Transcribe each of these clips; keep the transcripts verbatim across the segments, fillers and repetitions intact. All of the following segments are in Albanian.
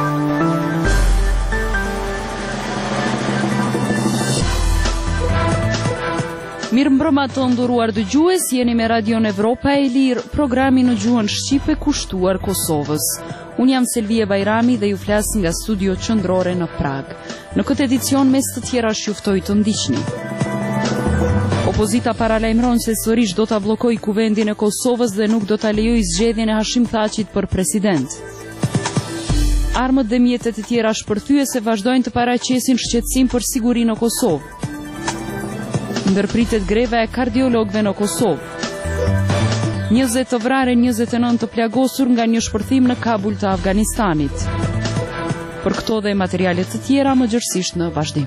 Mirëmbrëma të nderuar dëgjues, jeni me Radion Evropa e Lirë, programi në gjuhën shqipe kushtuar Kosovës. Unë jam Selvia Bajrami dhe ju flas nga studio qendrore në Prag. Në këtë edicion mes të tjera juftoj të ndiqni. Opozita paralajmëron se sërish do ta bllokojë kuvendin e Kosovës dhe nuk do ta lejojë zgjedhjen e Hashim Thaqit për president. Armët dhe mjetet e tjera shpërthyese vazhdojnë të paraqesin shqetësim për sigurinë në Kosovë. Ndërpritet greva e kardiologëve në Kosovë. njëzet të vrarë, njëzet e nëntë të plagosur nga një shpërthim në Kabul të Afganistanit. Për këto dhe materialet të tjera më gjërësisht në vazhdim.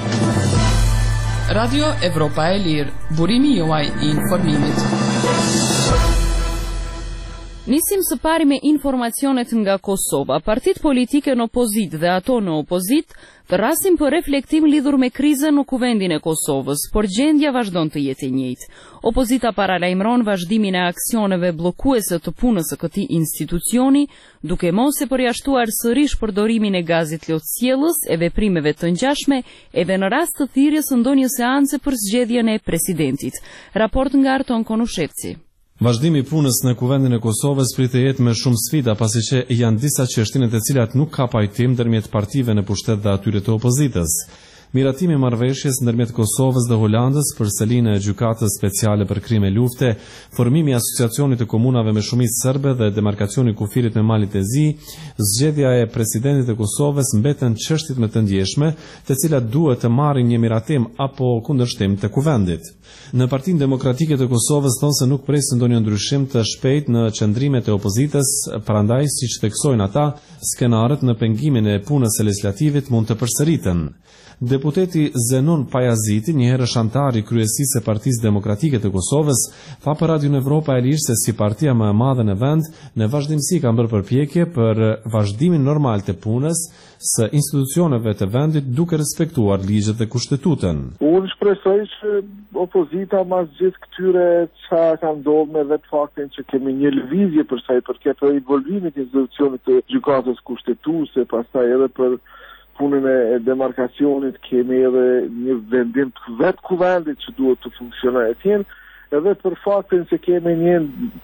Radio Evropa e Lirë, burimi juaj i informimit. Nisim së pari me informacionet nga Kosova. Partit politike në opozit dhe ato në opozit të rasin për reflektim lidhur me krizën në kuvendin e Kosovës, por gjendja vazhdon të jetë e njëjtë. Opozita paralajmëron vazhdimin e aksioneve bllokuese të punës së këtij institucioni, duke mos e përjashtuar sërish përdorimin e gazit lotësjellës e veprimeve të ngjashme edhe në rast të thirrjes së ndonjë seance për zgjedhjen e presidentit. Raport nga Arton Konushevci. Vazhdimi i punës në kuvendin e Kosovës pritet të jetë me shumë sfida, pasi që janë disa çështje të cilat nuk ka pajtim ndërmjet partive në pushtet dhe atyre të opozitës. Miratimi i marrëveshjes ndërmjet Kosovës dhe Holandës për selinë e gjykatës speciale për krime lufte, formimi i asociacionit të komunave me shumicë serbe dhe demarkacioni i kufirit me malit e zi, zgjedhja e presidentit të Kosovës mbeten çështjet më të ndjeshme, të cilat duhet të marrin një miratim apo kundërshtim të kuvendit. Në Partinë Demokratike të Kosovës thonë se nuk presin ndonjë ndryshim të shpejt në qëndrimet e opozitës, prandaj siç theksojnë ata, skenarët në pengimin e punës së legislativit mund të përsëriten. Deputeti Zenon Pajaziti, një herë antar i kryesisë së Partisë Demokratike të Kosovës, tha për Radion Evropa e Lirë se si partia më e madhe në vend, në vazhdimsi ka bërë përpjekje për vazhdimin normal të punës së institucioneve të vendit duke respektuar ligjet dhe kushtetutën. Unë shpresoj që opozita mas gjithë këtyre që ka ndodhur me vetë faktin që kemi një lëvizje për sa i përket involvimit institucionit të gjykatës kushtetuese, pastaj edhe për punën e demarkacionit, kemi edhe një vendim të vetë kuvendit që duhet të funksionojë etjen, edhe për faktin se kemi një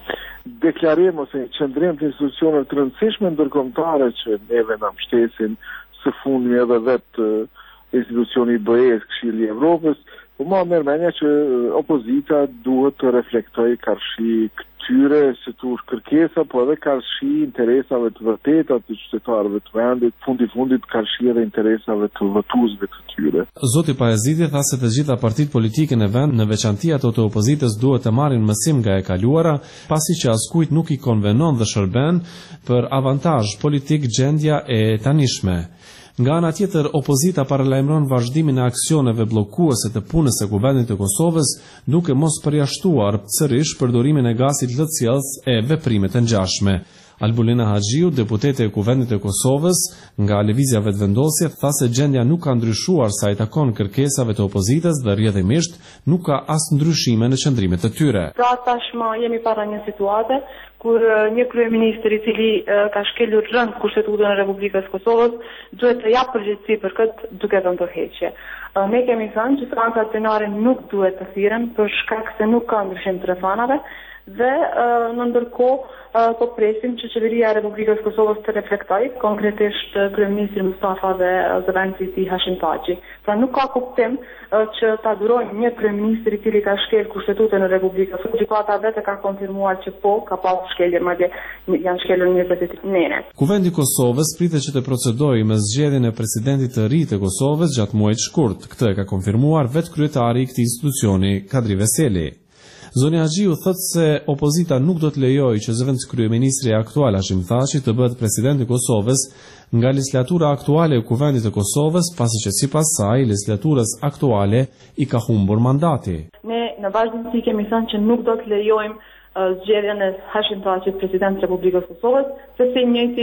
deklarim ose një qëndrim të institucioneve të rëndësishme ndërkombëtare që neve na mbështesin së fundmi edhe vetë institucioni i B E-s, Këshilli i Evropës, po ma merr mendja që opozita duhet të reflektojë karshi këtyre si tush kërkesa, po edhe karshi interesave të vërteta të qytetarëve të vendit, fundi fundit karshi edhe interesave të votuesve të tyre. Zoti Pajaziti tha se të gjitha partitë politike në vend, në veçanti ato të opozitës, duhet të marrin mësim nga e kaluara, pasi që askujt nuk i konvenon dhe shërben për avantazh politik gjendja e tanishme. Nga ana tjetër, opozita paralajmëron vazhdimin e aksioneve bllokuese të punës së kuvendit të Kosovës, duke mos përjashtuar sërish përdorimin e gazit lëtsjellës e veprimet e ngjashme. Albulina Haxhiu, deputete e kuvendit të Kosovës nga Lëvizja Vetëvendosje, tha se gjendja nuk ka ndryshuar sa i takon kërkesave të opozitës dhe rrjedhimisht nuk ka as ndryshime në qëndrimet e tyre. Pra tashmë jemi para një situate kur një kryeministër i cili ka shkelur rënd kushtetutën e Republikës Kosovës duhet të japë përgjegjësi për këtë duke dhënë tërheqje. Ne kemi thënë që strancat plenare nuk duhet të thirren për shkak se nuk ka ndryshim të rrethanave dhe në ndërkohë po presim që qeveria e Republikës Kosovës të reflektojë, konkretisht kryeministri Mustafa dhe zëvendësi i tij Hashim Thaqi. Pra nuk ka kuptim që ta durojnë një kryeministër i cili ka shkel kushtetutën e Republikës. Gjykata vetë ka konfirmuar që po ka pasur shkelje, madje janë shkelur njëzet e nene. Kuvendi i Kosovës pritet që të procedojë me zgjedhjen e presidentit të ri të Kosovës gjatë muajit shkurt. Këtë e ka konfirmuar vetë kryetari i këtij institucioni, Kadri Veseli. Zoni Haxhiu thotë se opozita nuk do të lejojë që zëvendës kryeministri aktual Hashim Thaqi të bëhet presidenti i Kosovës nga legislatura aktuale e kuvendit të Kosovës, pasi që sipas saj legislaturës aktuale i ka humbur mandati. Ne në vazhdimsi kemi thënë që nuk do të lejojmë zgjedhjen e Hashim Thaqit president të Republikës Kosovës, sepse i njëjti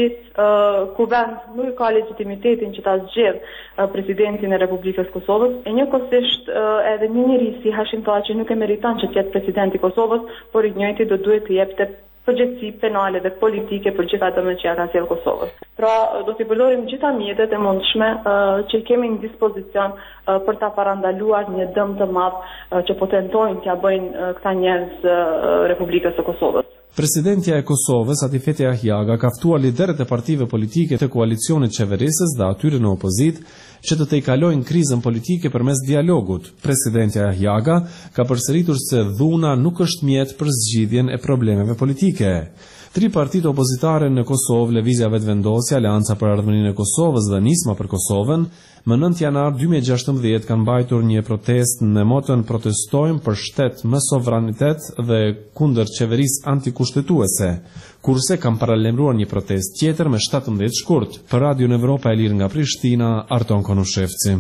kuvend nuk ka legitimitetin që ta zgjedh presidentin e Republikës Kosovës. E njëkohësisht edhe një njeri si Hashim Thaqi nuk e meriton që të jetë presidenti i Kosovës, por i njëjti do duhet të jepte përgjegjësi penale dhe politike për gjitha dëmet që ja ka sjellë Kosovës. Pra, do t'i përdorim gjitha mjetet e mundshme uh, që kemi në dispozicion uh, për ta parandaluar një dëm të madh uh, që po tentojnë t'ja bëjnë uh, këta njerëz uh, Republikës së Kosovës. Presidentja e Kosovës, Atifete Ahjaga, ka ftuar liderët e partive politike të koalicionit qeverisës dhe atyre në opozit që të tejkalojnë krizën politike përmes dialogut. Presidentja Ahjaga ka përsëritur se dhuna nuk është mjet për zgjidhjen e problemeve politike. Tri partitë opozitare në Kosovë, Lëvizja Vetëvendosja, Aleanca për Ardhmërinë e Kosovës dhe Nisma për Kosovën, më nëntë janar dy mijë e gjashtëmbëdhjetë kanë mbajtur një protestë në motën protestojmë për shtet më sovranitet dhe kundër qeverisë antikushtetuese, kurse kanë paralemruar një protestë tjetër me shtatëmbëdhjetë shkurt. Për Radio Evropa e Lirë nga Prishtina, Arton Konushevci.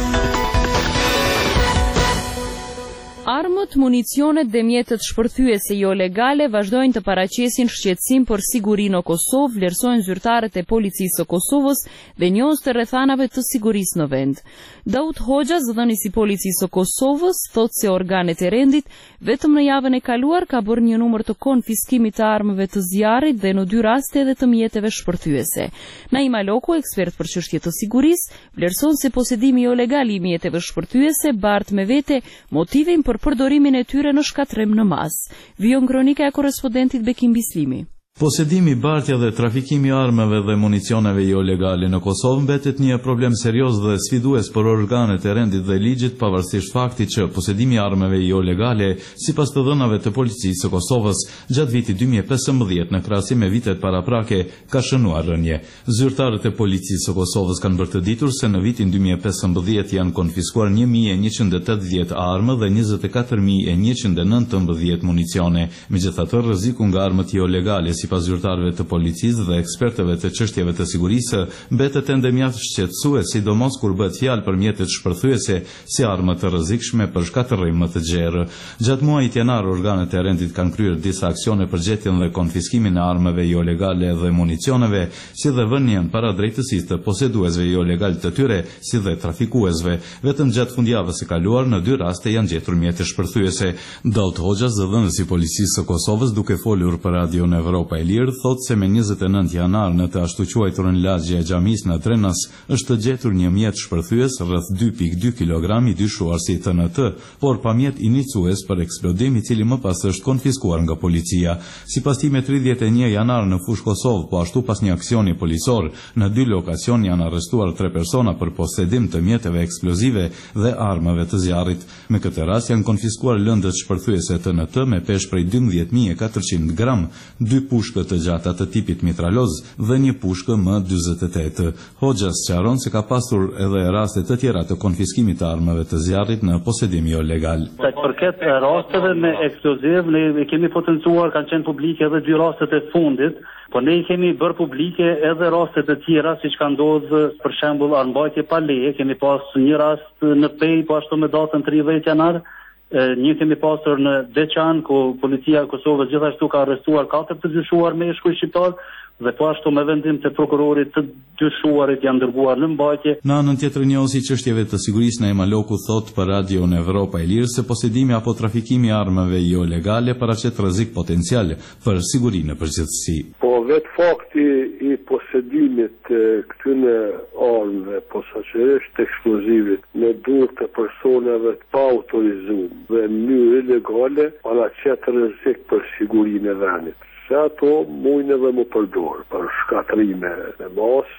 Armët, municionet dhe mjetet shpërthyese jo legale vazhdojnë të paraqesin shqetësim për sigurinë në Kosovë, vlerësojnë zyrtarët e policisë së Kosovës dhe njohës të rrethanave të sigurisë në vend. Daud Hoxha, zëdhënisi i policisë së Kosovës, thotë se organet e rendit vetëm në javën e kaluar ka bërë një numër të konfiskimit të armëve të zjarrit dhe në dy raste edhe të mjeteve shpërthyese. Naima Loku, ekspert për çështje të sigurisë, vlerëson se posedimi jo legal i mjeteve shpërthyese bart me vete motivin për përdorimin e tyre në shkatrim në mas. Vijon kronika e korrespondentit Bekim Bislimi. Posedimi, bartja dhe trafikimi i armëve dhe municioneve jo legale në Kosovë mbetet një problem serioz dhe sfidues për organet e rendit dhe ligjit, pavarësisht faktit që posedimi i armëve jo legale, sipas të dhënave të policisë së Kosovës, gjatë vitit dy mijë e pesëmbëdhjetë në krahasim me vitet paraprake, ka shënuar rënje. Zyrtarët e policisë së Kosovës kanë bërë të ditur se në vitin dy mijë e pesëmbëdhjetë janë konfiskuar një mijë e njëqind e tetëdhjetë armë dhe njëzet e katër mijë e njëqind e nëntëmbëdhjetë municione. Megjithatë, rreziku nga armët jo legale sipas zyrtarëve të policisë dhe ekspertëve të çështjeve të sigurisë mbetet ende mjaft shqetësues, sidomos kur bëhet fjalë për mjetet shpërthyese si armë të rrezikshme për shkatërrim më të gjerë. Gjatë muajit janar, organet e rendit kanë kryer disa aksione për gjetjen dhe konfiskimin e armëve jo legale dhe municioneve, si dhe vënien para drejtësisë të poseduesve jo legal të tyre, si dhe trafikuesve. Vetëm gjatë fundjavës së kaluar në dy raste janë gjetur mjete shpërthyese. Daud Hoxha, zëdhënësi i policisë së Kosovës, duke folur për Radio Evropa e Lirë, thotë se me njëzet e nëntë janar në të ashtu quajturën lagje e xhamisë në Trenas është gjetur një mjet shpërthyes rreth dy pikë dy kilogrami i dyshuar si T N T, por pa mjet iniciues për eksplodim i cili më pas është konfiskuar nga policia. Sipas time tridhjetë e një janar në fushë Kosovë, po ashtu pas një aksioni policor, në dy lokacion janë arrestuar tre persona për posedim të mjeteve eksplozive dhe armëve të zjarrit. Me këtë rast janë konfiskuar lëndët shpërthyese T N T me peshë prej dymbëdhjetë mijë e katërqind gram, dy pushkë të gjata të tipit mitraloz dhe një pushkë M dyzet e tetë. Hoxha sqaron se ka pasur edhe raste të tjera të konfiskimit të armëve të zjarrit në posedim jo legal. Sa i përket rasteve me eksploziv, ne kemi potencuar, kanë qenë publike edhe dy rastet e fundit, po ne i kemi bërë publike edhe rastet e tjera, siç ka ndodhur për shembull armbajtje pa leje, kemi pas një rast në Pej, po ashtu me datën tridhjetë janar. Një kemi pasur në Deçan, ku policia e Kosovës gjithashtu ka arrestuar katër të dyshuar meshkuj shqiptar dhe po ashtu me vendim të prokurorit të dyshuarit janë dërguar në mbajtje. Në anën tjetër, njohësi i çështjeve të sigurisë Naima Loku thotë për Radio Evropa e Lirë se posedimi apo trafikimi i armëve jo legale paraqet rrezik potencial për sigurinë në përgjithësi. Po vetë fakti i posedimit të këtyre armëve posaçërisht eksplozivit në dorë të personave të pa autorizuar dhe në mënyrë ilegale paraqet rrezik për sigurinë e vendit. Se ato mujnë edhe më përdorë për shkatrime në mas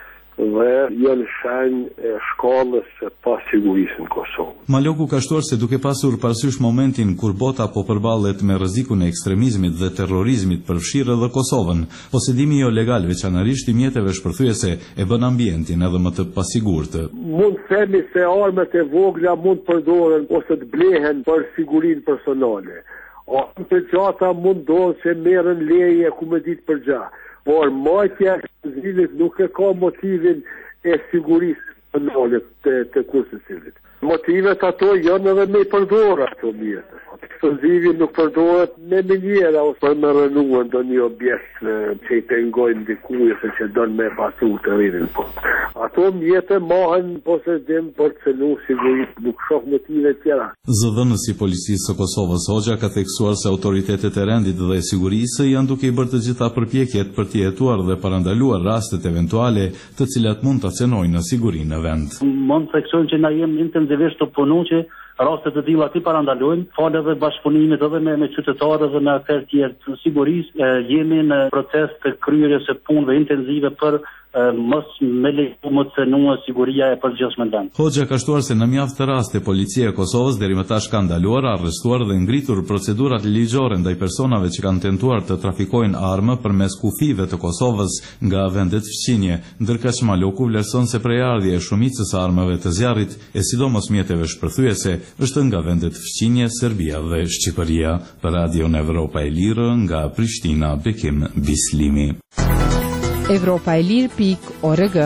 dhe janë shenjë e shkallës së pasigurisë në Kosovë. Maloku ka shtuar se duke pasur parasysh momentin kur bota po përballet me rrezikun e ekstremizmit dhe terrorizmit përfshirë edhe Kosovën, posedimi jo legal veçanërisht i mjeteve shpërthyese e bën ambientin edhe më të pasigurt. Mund të themi se armët e vogla mund të përdoren ose të blehen për sigurinë personale. Armët e gjata mund donë që merren leje ku me ditë për gjatë, por marrja e eksplozive nuk e ka motivin e sigurisë personale të, të kursecilit. Motivet ato janë edhe me përdor ato mjete. Eksplozivi nuk përdoret me mënyra ose për me rënuar ndonjë objekt që i pengojnë dikuj ose që donë me pasu të rinin po. Ato mjete mohen posedim për të cënu sigurisht nuk shoh motive tjera. Zëdhënësi i Policisë së Kosovës Hoxha ka theksuar se autoritetet e rendit dhe sigurisë janë duke i bërë të gjitha përpjekjet për të jetuar dhe parandaluar rastet eventuale të cilat mund të cenojnë në sigurinë në vend. Mund të theksojmë që na jemi intensivisht të punu që rastet të tilla ti parandalojnë, falë edhe bashkëpunimit edhe me, me qytetarë dhe me aktorë tjerë të sigurisë, jemi në proces të kryerjes së punëve intensive për mos me leju më të cënua siguria e përgjithshme në vend. Hoxha ka shtuar se në mjaft të raste policia e Kosovës deri më tash ka ndaluar, arrestuar dhe ngritur procedurat ligjore ndaj personave që kanë tentuar të trafikojnë armë përmes kufive të Kosovës nga vendet fqinje, ndërkaq Maloku vlerëson se prejardhja e shumicës së armëve të zjarrit e sidomos mjeteve shpërthyese është nga vendet fqinje, Serbia dhe Shqipëria. Për Radion Evropa e Lirë nga Prishtina, Bekim Bislimi. Evropa e Lirë pikë org.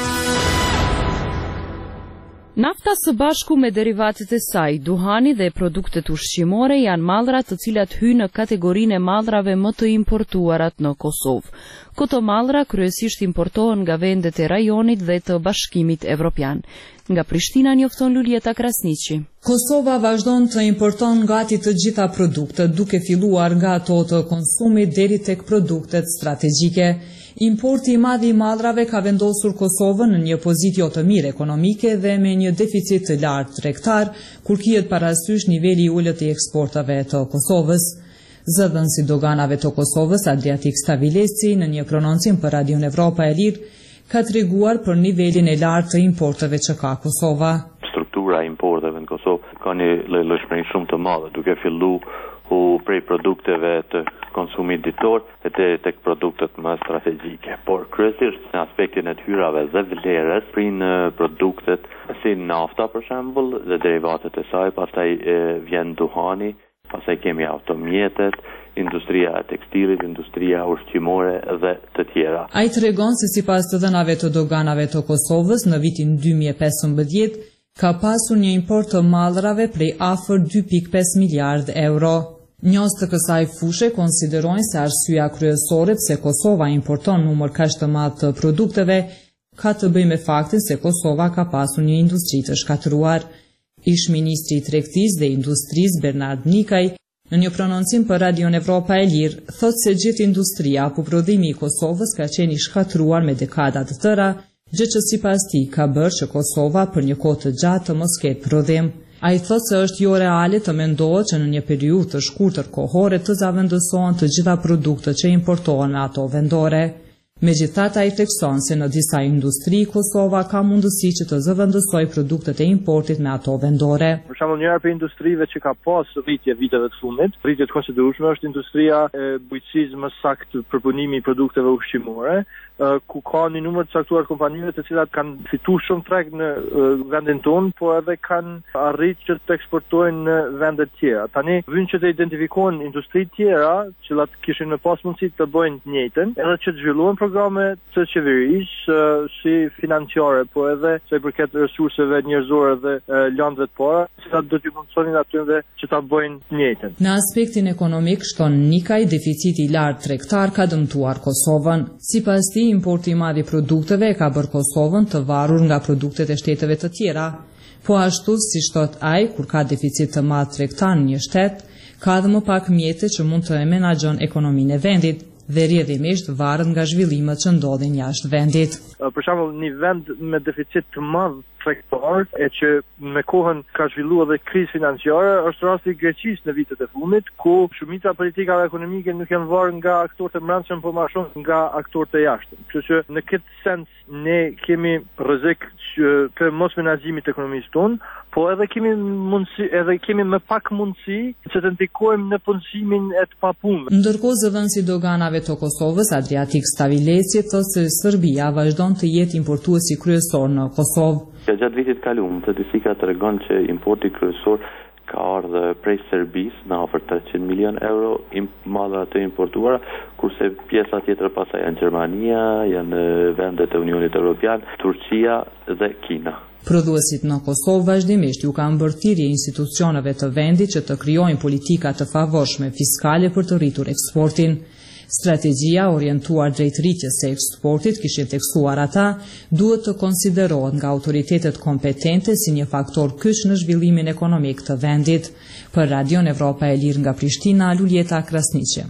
Nafta së bashku me derivatet e saj, duhani dhe produktet ushqimore janë mallra të cilat hyjnë në kategorinë e mallrave më të importuarat në Kosovë. Këto mallra kryesisht importohen nga vendet e rajonit dhe të Bashkimit Evropian. Nga Prishtina njofton Lulieta Krasniqi. Kosova vazhdon të importon gati të gjitha produktet, duke filluar nga ato të konsumit deri tek produktet strategjike. Importi i madh i mallrave ka vendosur Kosovën në një pozitë jo të mirë ekonomike dhe me një deficit të lartë tregtar, kur kihet parasysh niveli i ulët i eksportave të Kosovës. Zëdhënësi doganave të Kosovës, Adriatik Stavilesi, në një prononcim për Radion Evropa e Lirë, ka treguar për nivelin e lartë të importeve që ka Kosova. Struktura e importeve në Kosovë ka një lëshmëri shumë të madhe, duke filluar u prej produkteve të konsumit ditor e të tek produktet më strategjike. Por kryesisht në aspektin e hyrave dhe vlerës prin produktet si nafta për shembull dhe derivatet e saj, pastaj vjen duhani, pastaj kemi automjetet, industria e tekstilit, industria ushqimore dhe të tjera. Ai tregon se sipas të dhënave të doganave të Kosovës në vitin dy mijë e pesëmbëdhjetë ka pasur një import të mallrave prej afër dy pikë pesë miliardë euro. Njohës të kësaj fushe konsiderojnë se arsyeja kryesore pse Kosova importon numër kaq të madh të produkteve ka të bëjë me faktin se Kosova ka pasur një industri të shkatëruar. Ish ministri i Tregtisë dhe Industrisë Bernard Nikaj në një prononcim për Radion Evropa e Lirë thotë se gjithë industria apo prodhimi i Kosovës ka qenë i shkatëruar me dekada të tëra, gjë që sipas tij ka bërë që Kosova për një kohë të gjatë të mos ketë prodhim. Ai thotë se është jo reale të mendohet që në një periudhë të shkurtër kohore të zavendësohen të gjitha produktet që importohen me ato vendore. Megjithatë, ai thekson se në disa industri Kosova ka mundësi që të zëvendësoj produktet e importit me ato vendore. Për shembull, njëra prej industrive që ka pas rritje viteve të fundit, rritje të konsiderueshme është industria e bujqësisë, më saktë përpunimi i produkteve ushqimore, ku ka një numër të caktuar kompanive të cilat kanë fituar shumë treg në vendin tonë, por edhe kanë arritur që të eksportojnë në vende të tjera. Tani vjen që të identifikohen industri të tjera, që kishin me pas mundësi të bëjnë të njëjtën, edhe që të zhvillohen programe të qeverisë si financiare, po edhe sa i përket resurseve njerëzore dhe landëve të para, cilat do t'i mundsonin atyre që ta bëjnë të njëjtën. Në aspektin ekonomik, shton Nikaj, deficiti i lartë tregtar ka dëmtuar Kosovën. Sipas tij, importi i madh i produkteve ka bërë Kosovën të varur nga produktet e shteteve të tjera. Po ashtu, si thot ai, kur ka deficit të madh tregtar në një shtet, ka edhe më pak mjete që mund të menaxhon ekonominë e vendit dhe rrjedhimisht varet nga zhvillimet që ndodhin jashtë vendit. Për shembull, një vend me deficit të madh tregtar e që me kohën ka zhvilluar edhe krizë financiare është rasti i Greqisë në vitet e fundit, ku shumica politikave ekonomike nuk janë varur nga aktorët e brendshëm, por më shumë nga aktorët e jashtëm. Kështu që në këtë sens ne kemi rrezik të mos menaxhimit të ekonomisë tonë, po edhe kemi mundësi, edhe kemi më pak mundësi që të ndikojmë në punësimin e të papunëve. Ndërkohë, zëdhënësi doganave të Kosovës, Adriatik Stavilesi, thotë se Serbia vazhdon të jetë importuesi kryesor në Kosovë. Gjatë vitit kaluar, statistika tregon që importi kryesor ka ardhur prej Serbisë në afër treqind milion euro malra të importuara, kurse pjesa tjetër pastaj janë Gjermania, janë vendet e Unionit Evropian, Turqia dhe Kina. Prodhuesit në Kosovë vazhdimisht ju kanë bërë thirrje institucioneve të vendit që të krijojnë politika të favorshme fiskale për të rritur eksportin. Strategjia orientuar drejt rritjes së eksportit, kishin theksuar ata, duhet të konsiderohet nga autoritetet kompetente si një faktor kyç në zhvillimin ekonomik të vendit. Për Radion Evropa e Lirë nga Prishtina, Luljeta Krasniqi.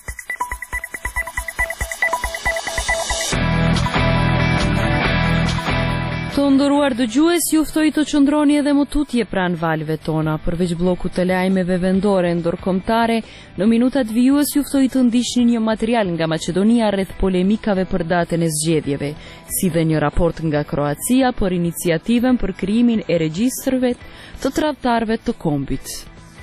Të nderuar dëgjues, ju ftoj të qëndroni edhe më tutje pranë valve tona, përveç bllokut të lajmeve vendore ndërkombëtare. Në minutat vijues ju ftoj të ndiqni një material nga Maqedonia rreth polemikave për datën e zgjedhjeve, si dhe një raport nga Kroacia për iniciativën për krijimin e regjistrëve të tradhtarëve të kombit.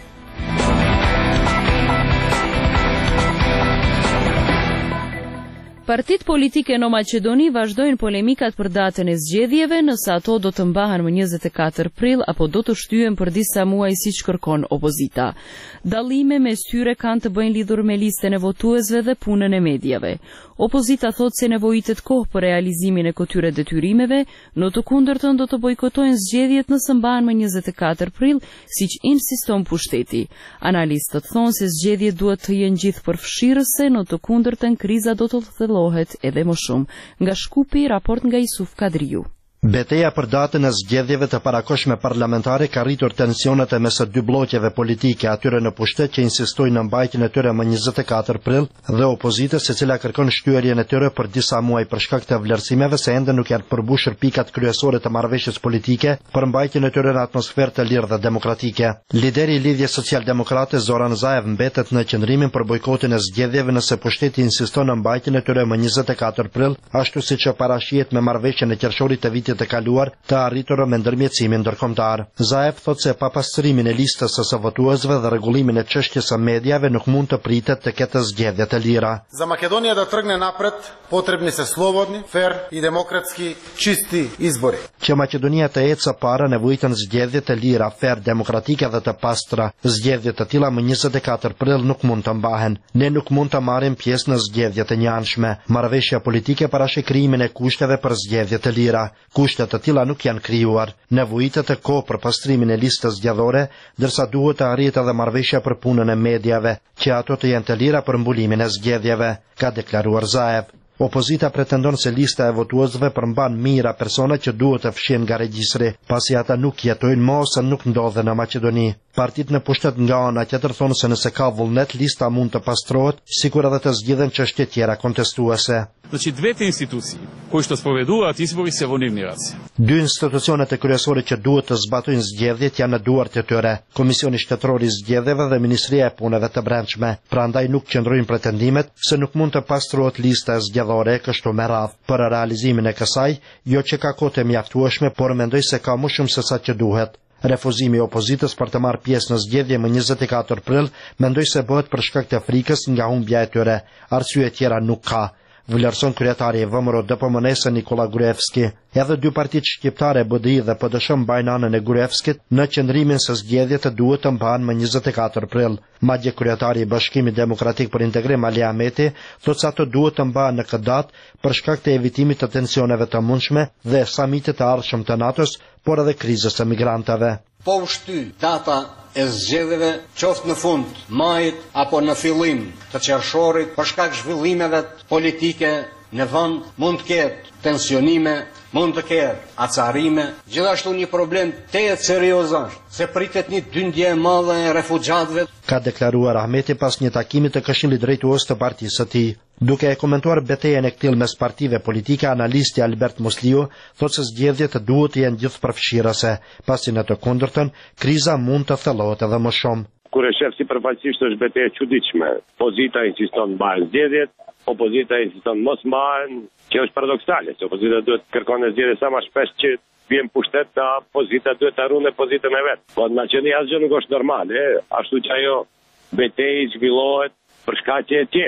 Partitë politike në Maqedoni vazhdojnë polemikat për datën e zgjedhjeve, nëse ato do të mbahen më njëzet e katër prill apo do të shtyhen për disa muaj siç kërkon opozita. Dallime mes tyre kanë të bëjnë lidhur me listën e votuesve dhe punën e medjave. Opozita thotë se nevojitet kohë për realizimin e këtyre detyrimeve, në të kundërtën do të bojkotojnë zgjedhjet nëse mbahen më njëzet e katër prill, siç insiston pushteti. Analistët thonë se zgjedhjet duhet të jenë gjithë përfshirëse, në të kundërtën kriza do të thellohet edhe më shumë. Nga Shkupi, raport nga Isuf Kadriu. Betejë për datën e zgjedhjeve të parakohshme parlamentare ka rritur tensionet e mes së dy bllokeve politike, atyre në pushtet që insistojnë në mbajtjen e tyre më njëzet e katër prill dhe opozitës e cila kërkon shtyerjen e tyre për disa muaj për shkak të vlerësimeve se ende nuk janë përmbushur pikat kryesore të marrëveshjes politike për mbajtjen e tyre në atmosferë të lirë dhe demokratike. Lideri i Lidhjes Social-Demokrate Zoran Zaev mbetet në qëndrimin për bojkotin e zgjedhjeve nëse pushteti insiston në mbajtjen e tyre më njëzet e katër prill, ashtu siç parashihet me marrëveshjen e qershorit të vitit të kaluar të arritur me ndërmjetësimin ndërkombëtar. Zaev thotë se pa pastrimin e listës së votuesve dhe rregullimin e çështjes së mediave nuk mund të pritet të ketë zgjedhje të lira. За Македонија да тргне напред, потребни се слободни, фер и демократски чисти избори. Që Maqedonia të ecë së para nevojiten zgjedhje të lira, fer, demokratike dhe të pastra. Zgjedhje të tilla më njëzet e katër prill nuk mund të mbahen. Ne nuk mund të marrim pjesë në zgjedhje të njanshme. Marrëveshja politike parashë krijimin e kushteve për zgjedhje të lira. Kushtet të tilla nuk janë krijuar. Nevojitet të kohë për pastrimin e listës zgjedhore, ndërsa duhet të arrihet edhe marrëveshja për punën e mediave, që ato të jenë të lira për mbulimin e zgjedhjeve, ka deklaruar Zaev. Opozita pretendon se lista e votuesve përmban mijëra persona që duhet të fshihen nga regjistri, pasi ata nuk jetojnë më ose nuk ndodhen në Maqedoni. Partitë në pushtet nga ana tjetër thonë se nëse ka vullnet, lista mund të pastrohet, sikur edhe të zgjidhen çështje tjera kontestuese. Значи двете институции кои што споведуваат избори се во нивни раце. Dy institucionet e kryesore që duhet të zbatojnë zgjedhjet janë në duart e tyre, Komisioni Shtetëror i Zgjedhjeve dhe Ministria e Punëve të Brendshme. Prandaj nuk qëndrojnë pretendimet se nuk mund të pastrohet lista e zgjedhore kështu me radhë. Për realizimin e kësaj, jo që ka kohë të mjaftueshme, por mendoj se ka më shumë se sa që duhet. Refuzimi i opozitës për të marrë pjesë në zgjedhje më njëzet e katër prill mendoj se bëhet për shkak të frikës nga humbja e tyre. Arsye tjera nuk ka. Vlerëson kryetari i V M R O D P M N-s Nikola Gruevski. Edhe dy partitë shqiptare B D I dhe P D S mbajnë anën e Gruevskit në qëndrimin se zgjedhjet të duhet të mbahen më njëzet e katër prill. Madje kryetari i Bashkimit Demokratik për Integrim Ali Ahmeti thotë se ato duhet të mbahen në këtë datë për shkak të evitimit të tensioneve të mundshme dhe samitit të ardhshëm të NATO-s, por edhe krizës së migrantëve. Po u shty data e zgjedhjeve qoftë në fund majit apo në fillim të qershorit për shkak zhvillimeve politike në vend, mund të ketë tensionime, mund të ketë acarime, gjithashtu një problem tejet serioz është, se pritet një dyndje e madhe e refugjatëve, ka deklaruar Ahmeti pas një takimi të Këshillit Drejtues të partisë së tij. Duke e komentuar betejën e këtij mes partive politike, analisti Albert Musliu thotë se zgjedhjet duhet të jenë gjithë përfshirëse, pasi në të kundërtën kriza mund të thellohet edhe më shumë. Kur e shef sipërfaqësisht është betejë e çuditshme. Opozita insiston mbahen zgjedhjet, opozita insiston mos mbahen, që është paradoksale, se opozita duhet të kërkon zgjedhje sa më shpesh që vjen pushtet, ta opozita duhet të runë pozitën e vet. Po në Maqedoni asgjë nuk është normale, ashtu që ajo betejë zhvillohet për shkaqe të tjera.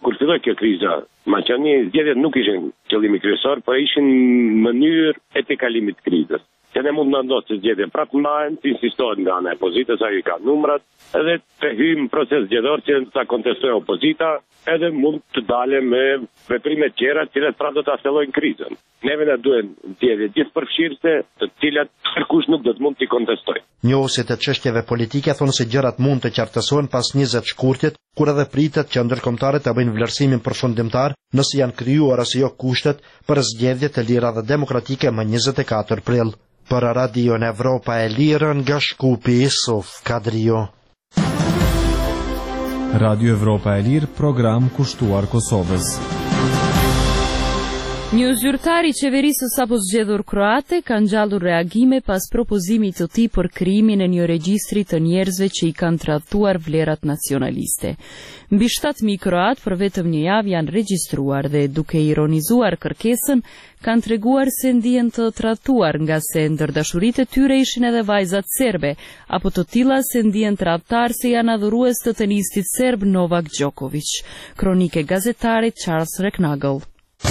kur filloi kjo kriza, Maqani zgjedhjet nuk ishin qëllimi kryesor, por ishin mënyrë e tejkalimit të krizës. Se ne mund në ndosë që zgjedhje prapë mbajnë, të insistohet nga ana e opozitës, ajo i ka numrat, edhe të hymë proces zgjedhor që ta kontestojë opozita, edhe mund të dale me veprime të tjera, të cilat pra do të aftellojnë krizën. Neve na duhen zgjedhje gjithëpërfshirëse, të cilat kërkush nuk do të mund t'i kontestojë. Njohësit e çështjeve politike thonë se gjërat mund të qartësohen pas njëzet shkurtit, kur edhe pritet që ndërkombëtarët të bëjnë vlerësimin përfundimtar nëse janë krijuar ose jo kushtet për zgjedhje të lira dhe demokratike më njëzet e katër prill. Për Radio në Evropa e Lirë nga Shkupi Isuf Kadrio. Radio Evropa e Lirë, program kushtuar Kosovës. Një zyrtar i qeverisë sapo zgjedhur kroate ka ngjallur reagime pas propozimit të tij për krijimin e një regjistri të njerëzve që i kanë tradhtuar vlerat nacionaliste. Mbi shtatë mijë kroat për vetëm një javë janë regjistruar dhe duke ironizuar kërkesën kanë treguar se ndihen të tradhtuar nga se ndër dashuritë e tyre ishin edhe vajzat serbe, apo të tilla se ndihen tradhtar se janë adhurues të tenistit serb Novak Djokovic. Kronike gazetare Charles Reknagel.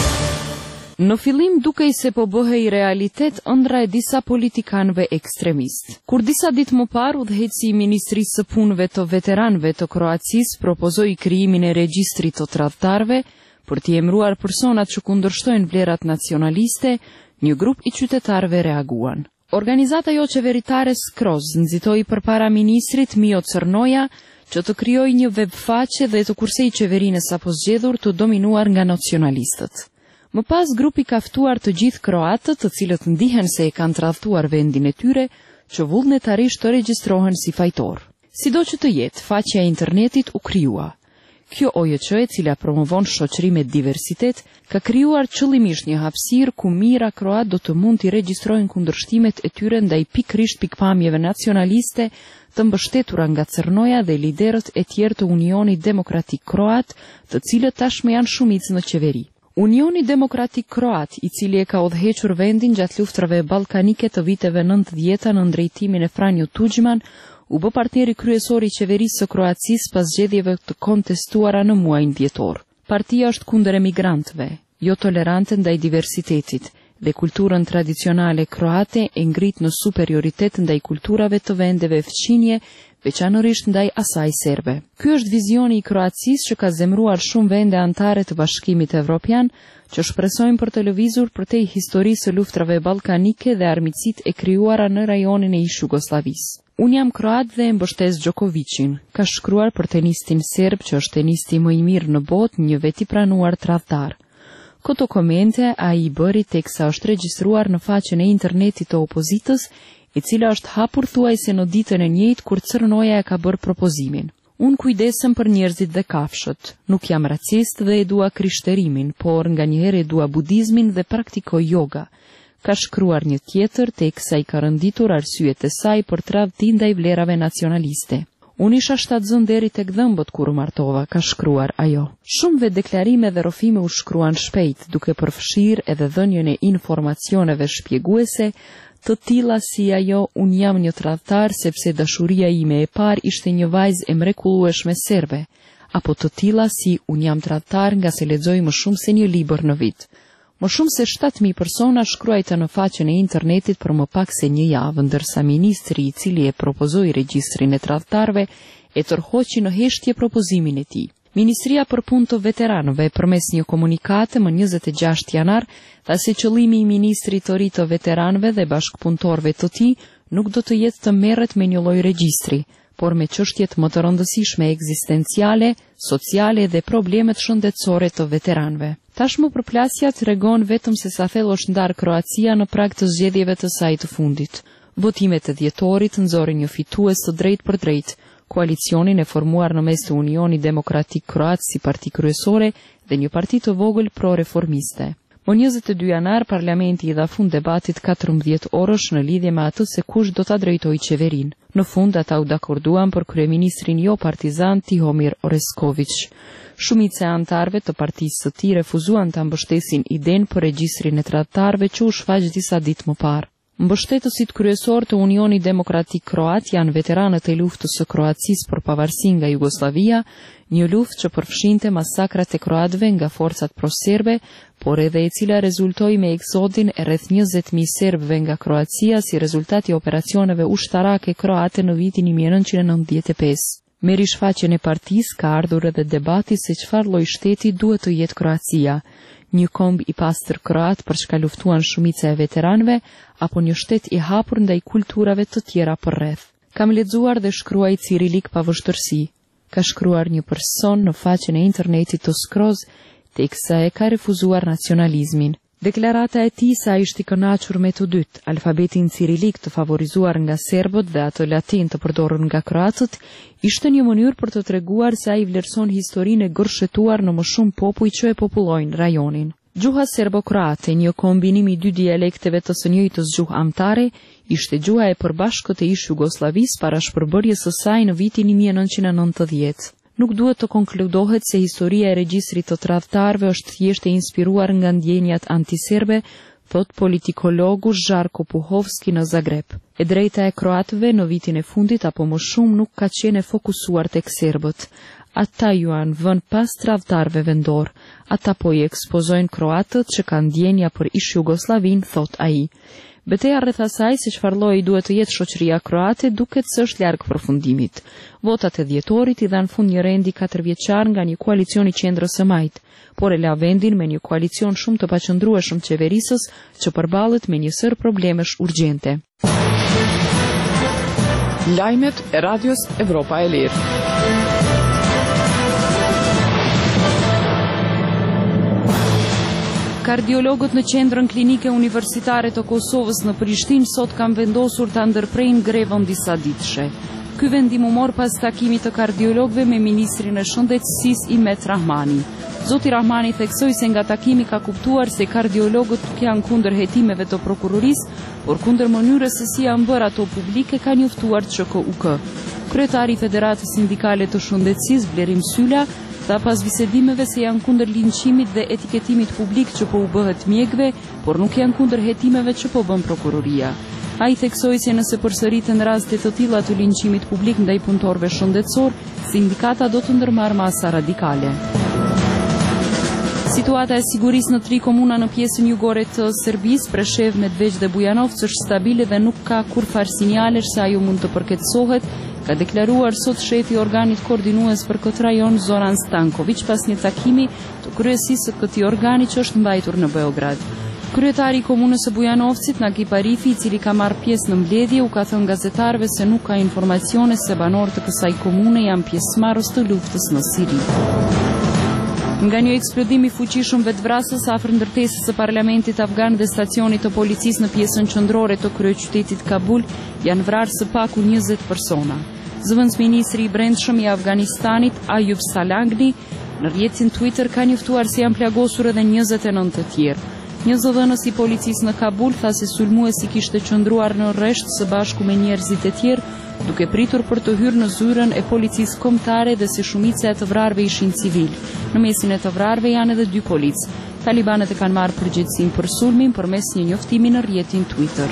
Në fillim dukej se po bëhej realitet ëndra e disa politikanëve ekstremist. Kur disa ditë më parë udhëheqësi i Ministrisë së Punëve të Veteranëve të Kroacisë propozoi krijimin e regjistrit të tradhtarëve për t'i emëruar personat që kundërshtojnë vlerat nacionaliste, një grup i qytetarëve reaguan. Organizata jo qeveritare Skroz nxitoi përpara ministrit Mio Crnoja që të krijojë një webfaqe dhe të kursej qeverinë e sapo zgjedhur të dominuar nga nacionalistët. Më pas grupi ka ftuar të gjithë kroatët të cilët ndihen se e kanë tradhtuar vendin e tyre që vullnetarisht të regjistrohen si fajtor. Sido që të jetë, faqja e internetit u krijua. Kjo O J Q, e cila promovon shoqëri me diversitet, ka krijuar qëllimisht një hapësirë ku mijëra kroat do të mund t'i regjistrojnë kundërshtimet e tyre ndaj pikërisht pikpamjeve nacionaliste të mbështetura nga Crnoja dhe liderët e tjerë të Unionit Demokratik Kroat, të cilët tashmë janë shumicë në qeveri. Unioni Demokratik Kroat, i cili e ka udhëhequr vendin gjatë luftrave ballkanike të viteve nëntëdhjetë në ndrejtimin e Franjo Tuđman, u bë partneri kryesor i qeverisë së Kroacisë pas zgjedhjeve të kontestuara në muajin dhjetor. Partia është kundër emigrantëve, jo tolerante ndaj diversitetit, dhe kulturën tradicionale kroate e ngrit në superioritet ndaj kulturave të vendeve fqinje, veçanërisht ndaj asaj serbe. Ky është vizioni i Kroacisë që ka zemruar shumë vende anëtare të Bashkimit Evropian, që shpresojnë për të lëvizur përtej historisë së luftrave ballkanike dhe armiqësitë e krijuara në rajonin e ish Jugosllavisë. Unë jam kroat dhe e mbështes Djokovicin, ka shkruar për tenistin serb që është tenisti më i mirë në botë, një veti pranuar tradhtar. Këto komente a i bëri teksa është regjistruar në faqen e internetit të opozitës, e cila është hapur thuajse në ditën e njëjtë kur Crnoja e ka bërë propozimin. Unë kujdesem për njerëzit dhe kafshët, nuk jam racist dhe e dua krishterimin, por nga njëherë e dua budizmin dhe praktikoj yoga. Ka shkruar një tjetër teksa i ka rënditur arsyet e saj për tradhti ndaj vlerave nacionaliste. Unë isha shtatzën deri tek dhëmbët kur u martova, ka shkruar ajo. Shumëve deklarime dhe rrofime u shkruan shpejt, duke përfshirë edhe dhënien e informacioneve shpjeguese, të tilla si ajo unë jam një tradhtar sepse dashuria ime e parë ishte një vajzë e mrekullueshme serbe, apo të tilla si unë jam tradhtar nga se lexoj më shumë se një libër në vit. Më shumë se shtatë mijë persona shkruajtën në faqen e internetit për më pak se një javë, ndërsa ministri i cili e propozoi regjistrin e tradhtarëve e tërhoqi në heshtje propozimin e tij. Ministria për Punë të Veteranëve përmes një komunikate më njëzet e gjashtë janar tha se qëllimi i ministrit të ri të veteranëve dhe bashkëpunëtorëve të tij nuk do të jetë të merret me një lloj regjistri, por me çështjet më të rëndësishme ekzistenciale, sociale dhe problemet shëndetësore të veteranëve. Tashmë përplasja tregon vetëm se sa thellë është ndarë Kroacia në prag të zgjedhjeve të saj të fundit. Votimet e dhjetorit nxorën një fitues të drejtë për drejtë, koalicionin e formuar në mes të Unionit Demokratik Kroat si parti kryesore dhe një parti të vogël pro-reformiste. Më njëzet e dy janar, parlamenti i dha fund debatit katërmbëdhjetë orësh në lidhje me atë se kush do ta drejtojë qeverinë. Në fund ata u dakorduan për kryeministrin jo partizan Tihomir Oresković. Shumica e antarëve të partisë së tij refuzuan ta mbështesin idenë për regjistrin e tradhtarëve që u shfaq disa ditë më parë. Mbështetësit kryesor të Unionit Demokratik Kroat janë veteranët e luftës së Kroacisë për pavarësinë nga Jugosllavia, një luftë që përfshinte masakrat e kroatëve nga forcat proserbe, por edhe e cila rezultoi me eksodin e rreth njëzet mijë serbëve nga Kroacia si rezultat i operacioneve ushtarake kroate në vitin një mijë e nëntëqind e nëntëdhjetë e pesë. Me rishfaqjen e partisë ka ardhur edhe debati se çfarë lloj shteti duhet të jetë Kroacia. Një komb i pastër kroat për çka luftuan shumica e veteranëve, apo një shtet i hapur ndaj kulturave të tjera përreth. Kam lexuar dhe shkruaj cirilik pa vështirësi, ka shkruar një person në faqen e internetit të Skroz, teksa e ka refuzuar nacionalizmin. Deklarata e tij se ai ishte i kënaqur me të dytë, alfabetin cirilik të favorizuar nga serbët dhe atë latin të përdorur nga kroatët, ishte një mënyrë për të treguar se ai vlerëson historinë e gërshetuar në më shumë popull që e popullojnë rajonin. Gjuha serbo-kroate, një kombinim i dy dialekteve të së njëjtës gjuhë amtare, ishte gjuha e përbashkët e ish Jugosllavisë para shpërbërjes së saj në vitin një mijë e nëntëqind e nëntëdhjetë. Nuk duhet të konkludohet se historia e regjistrit të tradhtarëve është thjesht e inspiruar nga ndjenjat antiserbe, thot politikologu Žarko Puhovski në Zagreb. E drejta e kroatëve në vitin e fundit apo më shumë nuk ka qenë e fokusuar tek serbët. Ata ju anë vën pas tradhtarëve vendor. Ata po i ekspozojnë kroatët që kanë ndjenja për ish Jugosllavin, thot ai. Betejë rreth asaj se çfarë lloji duhet të jetë shoqëria kroate duket se është larg përfundimit. Votat e dhjetorit i dhanë fund një rendi katërvjeçar nga një koalicion i qendrës së majt, por e la vendin me një koalicion shumë të paqëndrueshëm qeverisës që përballet me një sër problemesh urgjente. Lajmet e Radios Evropa e Lirë. Kardiologët në qendrën klinike universitare të Kosovës në Prishtinë sot kanë vendosur ta ndërprejnë grevën disa ditëshe. Ky vendim u mor pas takimit të kardiologëve me ministrin e shëndetësisë Imet Rahmani. Zoti Rahmani theksoi se nga takimi ka kuptuar se kardiologët nuk janë kundër hetimeve të prokurorisë, por kundër mënyrës se si janë bërë ato publike, ka njoftuar C K U K. Kryetari i Federatës Sindikale të Shëndetësisë Blerim Sylla tha pas bisedimeve se janë kundër linçimit dhe etiketimit publik që po u bëhet mjekëve, por nuk janë kundër hetimeve që po bën prokuroria. Ai theksoi se nëse përsëriten raste të tilla të linçimit publik ndaj punëtorëve shëndetësor, sindikata do të ndërmarrë masa radikale. Situata e sigurisë në tri komuna në pjesën jugore të Serbisë, Preshev, Medveç dhe Bujanovc është stabile dhe nuk ka kurfar sinjalesh se ajo mund të përkeçësohet, ka deklaruar sot shefi i organit koordinues për këtë rajon Zoran Stanković pas një takimi të kryesisë së këtij organi që është mbajtur në Beograd. Kryetari i komunës së Bujanovcit, Nagip Arifi, i cili ka marrë pjesë në mbledhje, u ka thënë gazetarëve se nuk ka informacione se banorët e kësaj komune janë pjesëmarrës të luftës në Siri. Nga një eksplodim i fuqishëm vetvrasës afër ndërtesës së parlamentit afgan dhe stacionit të policisë në pjesën qendrore të kryeqytetit Kabul, janë vrarë së paku njëzet persona. Zëvendës ministri i brendshëm i Afganistanit, Ayub Salangni, në rrjetin Twitter ka njoftuar se janë plagosur edhe njëzet e nëntë të tjerë. Një zëdhënës i policisë në Kabul tha se sulmuesi kishte qëndruar në rresht së bashku me njerëzit e tjerë, duke pritur për të hyrë në zyrën e policisë kombëtare dhe se shumica e të vrarëve ishin civil. Në mesin e të vrarëve janë edhe dy policë. Talibanët e kanë marrë përgjegjësinë për sulmin përmes një njoftimi në rrjetin Twitter.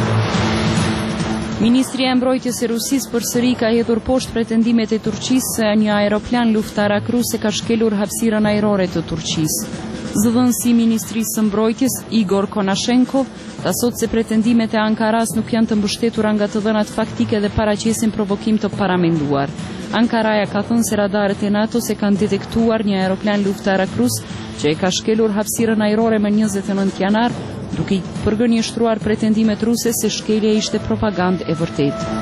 Ministria e Mbrojtjes e Rusisë përsëri ka hedhur poshtë pretendimet e Turqisë se një aeroplan luftarak rus e ka shkelur hapësirën ajrore të Turqisë. Zëdhënësi i Ministrisë së Mbrojtjes, Igor Konashenkov, tha sot se pretendimet e Ankaras nuk janë të mbështetura nga të dhënat faktike dhe paraqesin provokim të paramenduar. Ankaraja ka thënë se radarët e NATO-s e kanë detektuar një aeroplan luftarak rus që e ka shkelur hapësirën ajrore më njëzet e nëntë janar, duke i përgënjeshtruar pretendimet ruse se shkelja ishte propagandë e vërtetë.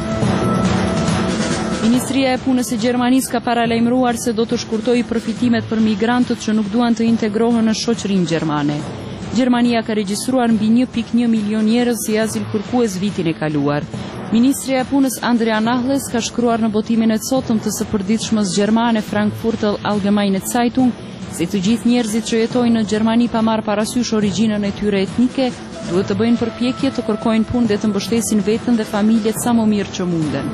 Ministria e Punës e Gjermanisë ka paralajmëruar se do të shkurtojë përfitimet për migrantët që nuk duan të integrohen në shoqërinë gjermane. Gjermania ka regjistruar mbi një pikë një milion njerëz si azil kërkues vitin e kaluar. Ministria e Punës Andrea Nahles ka shkruar në botimin e sotëm të së përditshmës gjermane Frankfurter Allgemeine Zeitung se të gjithë njerëzit që jetojnë në Gjermani pa marrë parasysh origjinën e tyre etnike duhet të bëjnë përpjekje të kërkojnë punë dhe të mbështesin veten dhe familjet sa më mirë që munden.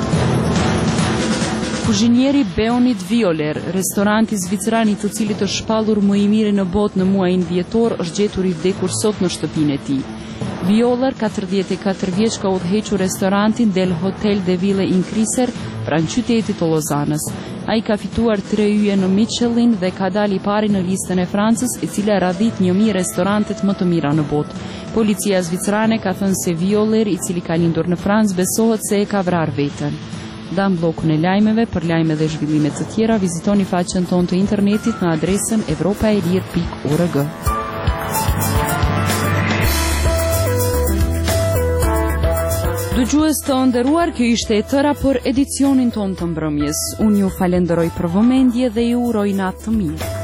Kuzhinieri Beonit Violer, restoranti zviceran i të cilit është shpallur më i miri në botë në muajin dhjetor, është gjetur i vdekur sot në shtëpinë e tij. Violler, katërdhjetë e katër vjeç, ka udhëhequr restorantin Del Hotel de Ville in Kriser pranë qytetit të Lozanës. Ai ka fituar tre yje në Michelin dhe ka dalë i pari në listën e Francës, e cila radhit një mijë restorantet më të mira në botë. Policia zvicerane ka thënë se Violler, i cili ka lindur në Francë, besohet se e ka vrarë veten. Dam bllokun e lajmeve. Për lajme dhe zhvillime të tjera, vizitoni faqen tonë të internetit në adresën evropaelir pikë org. Dëgjues të nderuar, kjo ishte e tëra për edicionin tonë të mbrëmjes. Unë ju falenderoj për vëmendje dhe ju uroj natë të mirë.